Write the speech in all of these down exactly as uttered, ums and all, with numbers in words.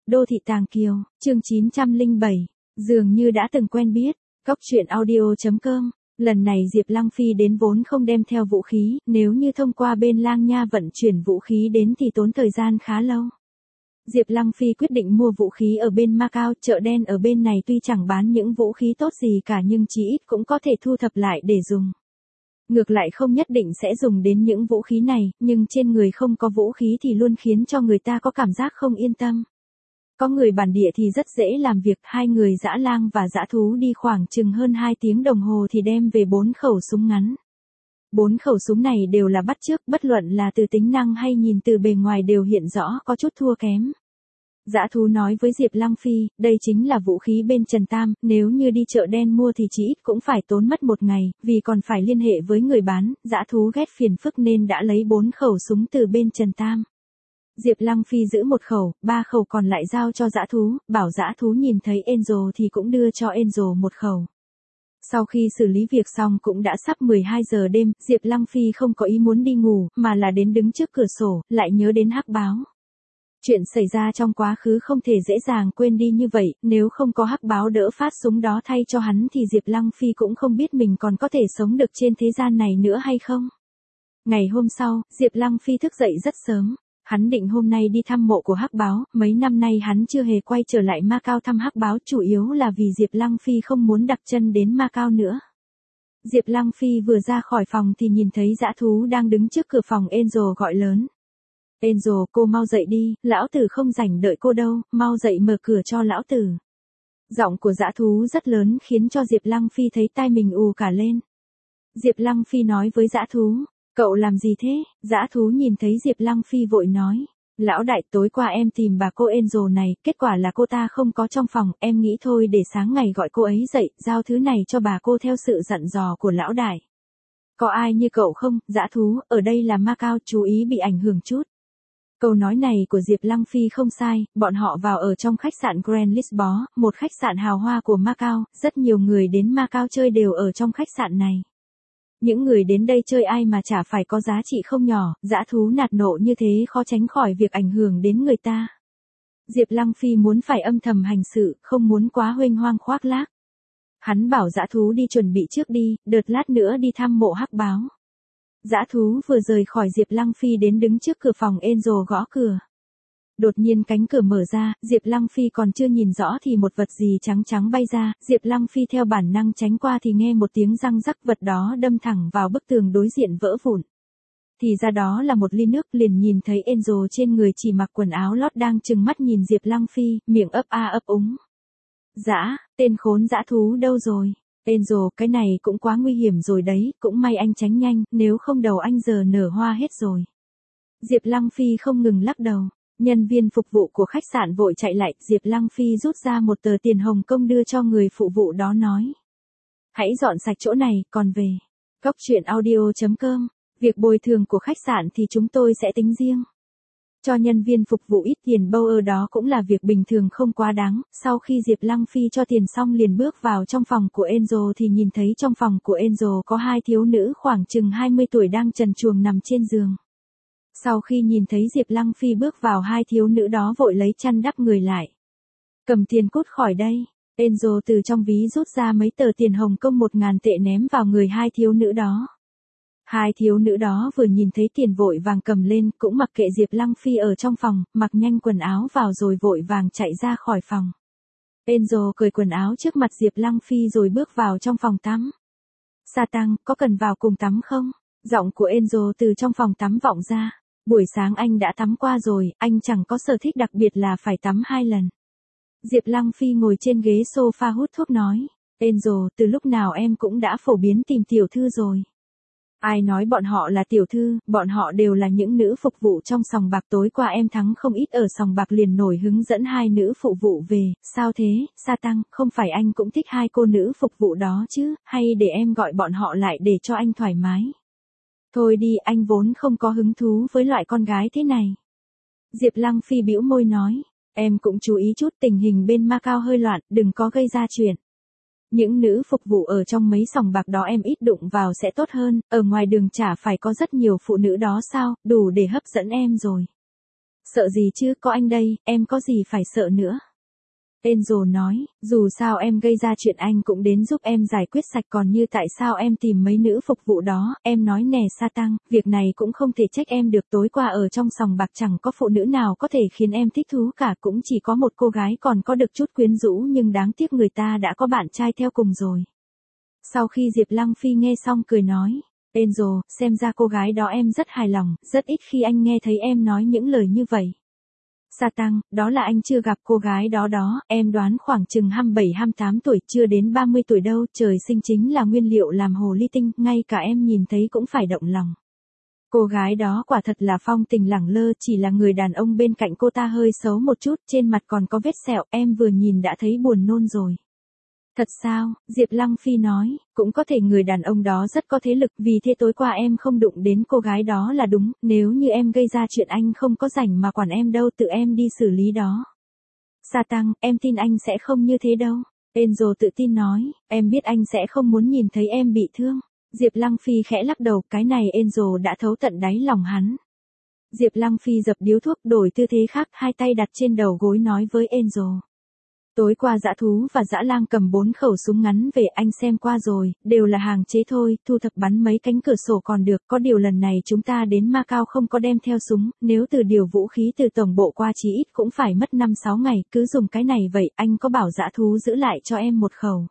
Đô thị Tàng Kiều, chương chín trăm lẻ bảy, dường như đã từng quen biết, Cóc truyện audio chấm com. Lần này Diệp Lăng Phi đến vốn không đem theo vũ khí, nếu như thông qua bên Lang Nha vận chuyển vũ khí đến thì tốn thời gian khá lâu. Diệp Lăng Phi quyết định mua vũ khí ở bên Macau, chợ đen ở bên này tuy chẳng bán những vũ khí tốt gì cả nhưng chí ít cũng có thể thu thập lại để dùng. Ngược lại không nhất định sẽ dùng đến những vũ khí này, nhưng trên người không có vũ khí thì luôn khiến cho người ta có cảm giác không yên tâm. Có người bản địa thì rất dễ làm việc, hai người dã lang và dã thú đi khoảng chừng hơn hai tiếng đồng hồ thì đem về bốn khẩu súng ngắn. Bốn khẩu súng này đều là bắt chước, bất luận là từ tính năng hay nhìn từ bề ngoài đều hiện rõ có chút thua kém. Dã thú nói với Diệp Lăng Phi, đây chính là vũ khí bên Trần Tam, nếu như đi chợ đen mua thì chỉ ít cũng phải tốn mất một ngày, vì còn phải liên hệ với người bán, dã thú ghét phiền phức nên đã lấy bốn khẩu súng từ bên Trần Tam. Diệp Lăng Phi giữ một khẩu, ba khẩu còn lại giao cho dã thú, bảo dã thú nhìn thấy Angel thì cũng đưa cho Angel một khẩu. Sau khi xử lý việc xong cũng đã sắp mười hai giờ đêm, Diệp Lăng Phi không có ý muốn đi ngủ, mà là đến đứng trước cửa sổ, lại nhớ đến Hắc Báo. Chuyện xảy ra trong quá khứ không thể dễ dàng quên đi như vậy, nếu không có Hắc Báo đỡ phát súng đó thay cho hắn thì Diệp Lăng Phi cũng không biết mình còn có thể sống được trên thế gian này nữa hay không. Ngày hôm sau, Diệp Lăng Phi thức dậy rất sớm. Hắn định hôm nay đi thăm mộ của Hắc Báo, mấy năm nay hắn chưa hề quay trở lại Macau thăm Hắc Báo, chủ yếu là vì Diệp Lăng Phi không muốn đặt chân đến Macau nữa. Diệp Lăng Phi vừa ra khỏi phòng thì nhìn thấy dã thú đang đứng trước cửa phòng. Angel gọi lớn. Angel, cô mau dậy đi, lão tử không rảnh đợi cô đâu, mau dậy mở cửa cho lão tử. Giọng của dã thú rất lớn khiến cho Diệp Lăng Phi thấy tai mình ù cả lên. Diệp Lăng Phi nói với dã thú. Cậu làm gì thế? Dã thú nhìn thấy Diệp Lăng Phi vội nói. Lão đại, tối qua em tìm bà cô Angel này, kết quả là cô ta không có trong phòng, em nghĩ thôi để sáng ngày gọi cô ấy dậy, giao thứ này cho bà cô theo sự dặn dò của lão đại. Có ai như cậu không? Dã thú, ở đây là Macau, chú ý bị ảnh hưởng chút. Câu nói này của Diệp Lăng Phi không sai, bọn họ vào ở trong khách sạn Grand Lisboa, một khách sạn hào hoa của Macau, rất nhiều người đến Macau chơi đều ở trong khách sạn này. Những người đến đây chơi ai mà chả phải có giá trị không nhỏ, dã thú nạt nộ như thế khó tránh khỏi việc ảnh hưởng đến người ta. Diệp Lăng Phi muốn phải âm thầm hành sự, không muốn quá huênh hoang khoác lác. Hắn bảo dã thú đi chuẩn bị trước đi, đợt lát nữa đi thăm mộ Hắc Báo. Dã thú vừa rời khỏi Diệp Lăng Phi đến đứng trước cửa phòng. Angel gõ cửa. Đột nhiên cánh cửa mở ra, Diệp Lăng Phi còn chưa nhìn rõ thì một vật gì trắng trắng bay ra, Diệp Lăng Phi theo bản năng tránh qua thì nghe một tiếng răng rắc, vật đó đâm thẳng vào bức tường đối diện vỡ vụn. Thì ra đó là một ly nước, liền nhìn thấy Angel trên người chỉ mặc quần áo lót đang trừng mắt nhìn Diệp Lăng Phi, miệng ấp a ấp úng. Dã, tên khốn dã thú đâu rồi? Angel, cái này cũng quá nguy hiểm rồi đấy, cũng may anh tránh nhanh, nếu không đầu anh giờ nở hoa hết rồi. Diệp Lăng Phi không ngừng lắc đầu. Nhân viên phục vụ của khách sạn vội chạy lại, Diệp Lăng Phi rút ra một tờ tiền Hồng Kông đưa cho người phụ vụ đó nói. Hãy dọn sạch chỗ này, còn về. Cóc truyện audio chấm com, việc bồi thường của khách sạn thì chúng tôi sẽ tính riêng. Cho nhân viên phục vụ ít tiền bâu ở đó cũng là việc bình thường không quá đáng. Sau khi Diệp Lăng Phi cho tiền xong liền bước vào trong phòng của Angel thì nhìn thấy trong phòng của Angel có hai thiếu nữ khoảng chừng hai mươi tuổi đang trần truồng nằm trên giường. Sau khi nhìn thấy Diệp Lăng Phi bước vào, hai thiếu nữ đó vội lấy chăn đắp người lại. Cầm tiền cút khỏi đây. Angel từ trong ví rút ra mấy tờ tiền Hồng Kông một ngàn tệ ném vào người hai thiếu nữ đó. Hai thiếu nữ đó vừa nhìn thấy tiền vội vàng cầm lên, cũng mặc kệ Diệp Lăng Phi ở trong phòng, mặc nhanh quần áo vào rồi vội vàng chạy ra khỏi phòng. Angel cởi quần áo trước mặt Diệp Lăng Phi rồi bước vào trong phòng tắm. Sa Tăng, có cần vào cùng tắm không? Giọng của Angel từ trong phòng tắm vọng ra. Buổi sáng anh đã tắm qua rồi, anh chẳng có sở thích đặc biệt là phải tắm hai lần. Diệp Lăng Phi ngồi trên ghế sofa hút thuốc nói. Angel, từ lúc nào em cũng đã phổ biến tìm tiểu thư rồi. Ai nói bọn họ là tiểu thư, bọn họ đều là những nữ phục vụ trong sòng bạc, tối qua em thắng không ít ở sòng bạc liền nổi hứng dẫn hai nữ phụ vụ về, sao thế, Sa Tăng, không phải anh cũng thích hai cô nữ phục vụ đó chứ, hay để em gọi bọn họ lại để cho anh thoải mái. Thôi đi, anh vốn không có hứng thú với loại con gái thế này. Diệp Lăng Phi bĩu môi nói, em cũng chú ý chút, tình hình bên Macau hơi loạn, đừng có gây ra chuyện. Những nữ phục vụ ở trong mấy sòng bạc đó em ít đụng vào sẽ tốt hơn, ở ngoài đường chả phải có rất nhiều phụ nữ đó sao, đủ để hấp dẫn em rồi. Sợ gì chứ, có anh đây, em có gì phải sợ nữa. Angel nói, dù sao em gây ra chuyện anh cũng đến giúp em giải quyết sạch, còn như tại sao em tìm mấy nữ phục vụ đó, em nói nè Satan, việc này cũng không thể trách em được, tối qua ở trong sòng bạc chẳng có phụ nữ nào có thể khiến em thích thú cả, cũng chỉ có một cô gái còn có được chút quyến rũ, nhưng đáng tiếc người ta đã có bạn trai theo cùng rồi. Sau khi Diệp Lăng Phi nghe xong cười nói, Angel, xem ra cô gái đó em rất hài lòng, rất ít khi anh nghe thấy em nói những lời như vậy. Satan, đó là anh chưa gặp cô gái đó đó, em đoán khoảng chừng hai mươi bảy hai mươi tám tuổi, chưa đến ba mươi tuổi đâu, trời sinh chính là nguyên liệu làm hồ ly tinh, ngay cả em nhìn thấy cũng phải động lòng. Cô gái đó quả thật là phong tình lẳng lơ, chỉ là người đàn ông bên cạnh cô ta hơi xấu một chút, trên mặt còn có vết sẹo, em vừa nhìn đã thấy buồn nôn rồi. Thật sao, Diệp Lăng Phi nói, cũng có thể người đàn ông đó rất có thế lực, vì thế tối qua em không đụng đến cô gái đó là đúng, nếu như em gây ra chuyện anh không có rảnh mà quản em đâu, tự em đi xử lý đó. Satan, em tin anh sẽ không như thế đâu. Angel tự tin nói, em biết anh sẽ không muốn nhìn thấy em bị thương. Diệp Lăng Phi khẽ lắc đầu, cái này Angel đã thấu tận đáy lòng hắn. Diệp Lăng Phi dập điếu thuốc, đổi tư thế khác, hai tay đặt trên đầu gối nói với Angel. Tối qua Dã Thú và Dã Lang cầm bốn khẩu súng ngắn về, anh xem qua rồi, đều là hàng chế thôi, thu thập bắn mấy cánh cửa sổ còn được, có điều lần này chúng ta đến Macau không có đem theo súng, nếu từ điều vũ khí từ tổng bộ qua chí ít cũng phải mất năm sáu ngày, cứ dùng cái này vậy, anh có bảo Dã Thú giữ lại cho em một khẩu.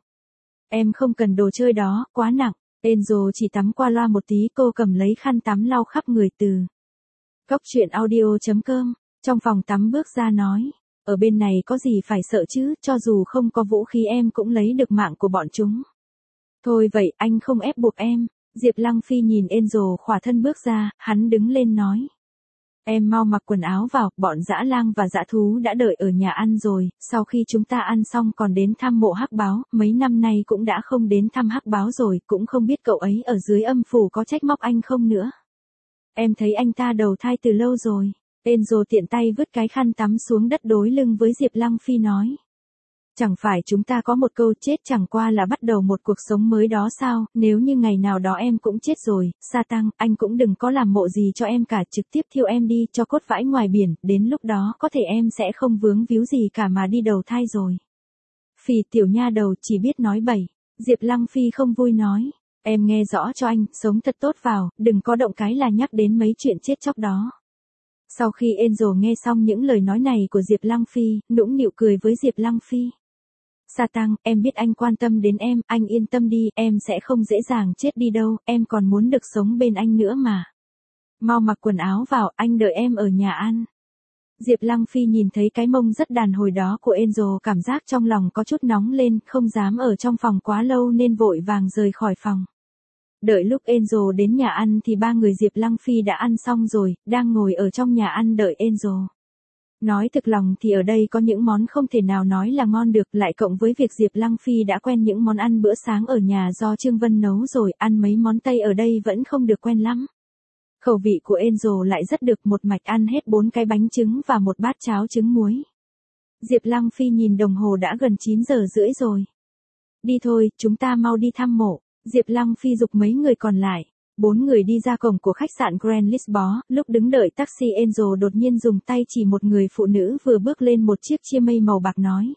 Em không cần đồ chơi đó, quá nặng. Angel chỉ tắm qua loa một tí, cô cầm lấy khăn tắm lau khắp người từ. Cốc truyện audio chấm com, trong phòng tắm bước ra nói. Ở bên này có gì phải sợ chứ, cho dù không có vũ khí em cũng lấy được mạng của bọn chúng. Thôi vậy, anh không ép buộc em. Diệp Lăng Phi nhìn Angel khỏa thân bước ra, hắn đứng lên nói. Em mau mặc quần áo vào, bọn Dã Lang và Dã Thú đã đợi ở nhà ăn rồi, sau khi chúng ta ăn xong còn đến thăm mộ Hắc Báo, mấy năm nay cũng đã không đến thăm Hắc Báo rồi, cũng không biết cậu ấy ở dưới âm phủ có trách móc anh không nữa. Em thấy anh ta đầu thai từ lâu rồi. Angel tiện tay vứt cái khăn tắm xuống đất đối lưng với Diệp Lăng Phi nói. Chẳng phải chúng ta có một câu chết chẳng qua là bắt đầu một cuộc sống mới đó sao, nếu như ngày nào đó em cũng chết rồi, Satan, anh cũng đừng có làm mộ gì cho em cả, trực tiếp thiêu em đi, cho cốt vãi ngoài biển, đến lúc đó có thể em sẽ không vướng víu gì cả mà đi đầu thai rồi. Phì tiểu nha đầu chỉ biết nói bậy. Diệp Lăng Phi không vui nói, em nghe rõ cho anh, sống thật tốt vào, đừng có động cái là nhắc đến mấy chuyện chết chóc đó. Sau khi Angel nghe xong những lời nói này của Diệp Lăng Phi, nũng nịu cười với Diệp Lăng Phi. Satan, em biết anh quan tâm đến em, anh yên tâm đi, em sẽ không dễ dàng chết đi đâu, em còn muốn được sống bên anh nữa mà. Mau mặc quần áo vào, anh đợi em ở nhà ăn. Diệp Lăng Phi nhìn thấy cái mông rất đàn hồi đó của Angel, cảm giác trong lòng có chút nóng lên, không dám ở trong phòng quá lâu nên vội vàng rời khỏi phòng. Đợi lúc Angel đến nhà ăn thì ba người Diệp Lăng Phi đã ăn xong rồi, đang ngồi ở trong nhà ăn đợi Angel. Nói thực lòng thì ở đây có những món không thể nào nói là ngon được, lại cộng với việc Diệp Lăng Phi đã quen những món ăn bữa sáng ở nhà do Trương Vân nấu rồi, ăn mấy món Tây ở đây vẫn không được quen lắm. Khẩu vị của Angel lại rất được, một mạch ăn hết bốn cái bánh trứng và một bát cháo trứng muối. Diệp Lăng Phi nhìn đồng hồ đã gần chín giờ rưỡi rồi. Đi thôi, chúng ta mau đi thăm mộ. Diệp Lăng Phi giục mấy người còn lại. Bốn người đi ra cổng của khách sạn Grand Lisbon, lúc đứng đợi taxi Angel đột nhiên dùng tay chỉ một người phụ nữ vừa bước lên một chiếc chia mây màu bạc nói.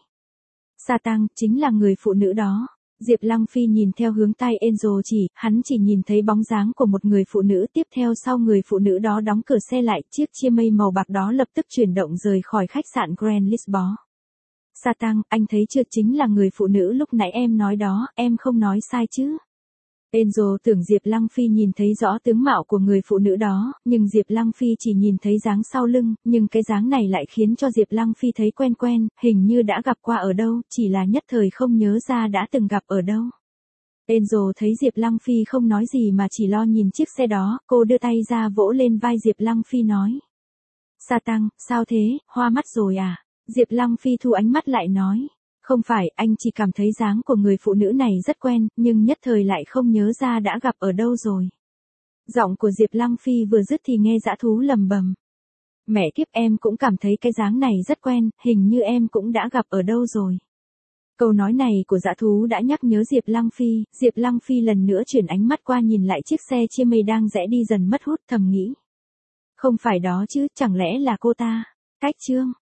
Satan, chính là người phụ nữ đó. Diệp Lăng Phi nhìn theo hướng tay Angel chỉ, hắn chỉ nhìn thấy bóng dáng của một người phụ nữ, tiếp theo sau người phụ nữ đó đóng cửa xe lại, chiếc chia mây màu bạc đó lập tức chuyển động rời khỏi khách sạn Grand Lisbon. Satan, anh thấy chưa, chính là người phụ nữ lúc nãy em nói đó, em không nói sai chứ. Angel tưởng Diệp Lăng Phi nhìn thấy rõ tướng mạo của người phụ nữ đó, nhưng Diệp Lăng Phi chỉ nhìn thấy dáng sau lưng, nhưng cái dáng này lại khiến cho Diệp Lăng Phi thấy quen quen, hình như đã gặp qua ở đâu, chỉ là nhất thời không nhớ ra đã từng gặp ở đâu. Angel thấy Diệp Lăng Phi không nói gì mà chỉ lo nhìn chiếc xe đó, cô đưa tay ra vỗ lên vai Diệp Lăng Phi nói. Satan, sao thế, hoa mắt rồi à? Diệp Lăng Phi thu ánh mắt lại nói. Không phải, anh chỉ cảm thấy dáng của người phụ nữ này rất quen, nhưng nhất thời lại không nhớ ra đã gặp ở đâu rồi. Giọng của Diệp Lăng Phi vừa dứt thì nghe Dã Thú lầm bầm. Mẹ kiếp, em cũng cảm thấy cái dáng này rất quen, hình như em cũng đã gặp ở đâu rồi. Câu nói này của Dã Thú đã nhắc nhớ Diệp Lăng Phi, Diệp Lăng Phi lần nữa chuyển ánh mắt qua nhìn lại chiếc xe chia mây đang rẽ đi dần mất hút, thầm nghĩ. Không phải đó chứ, chẳng lẽ là cô ta? Cách chương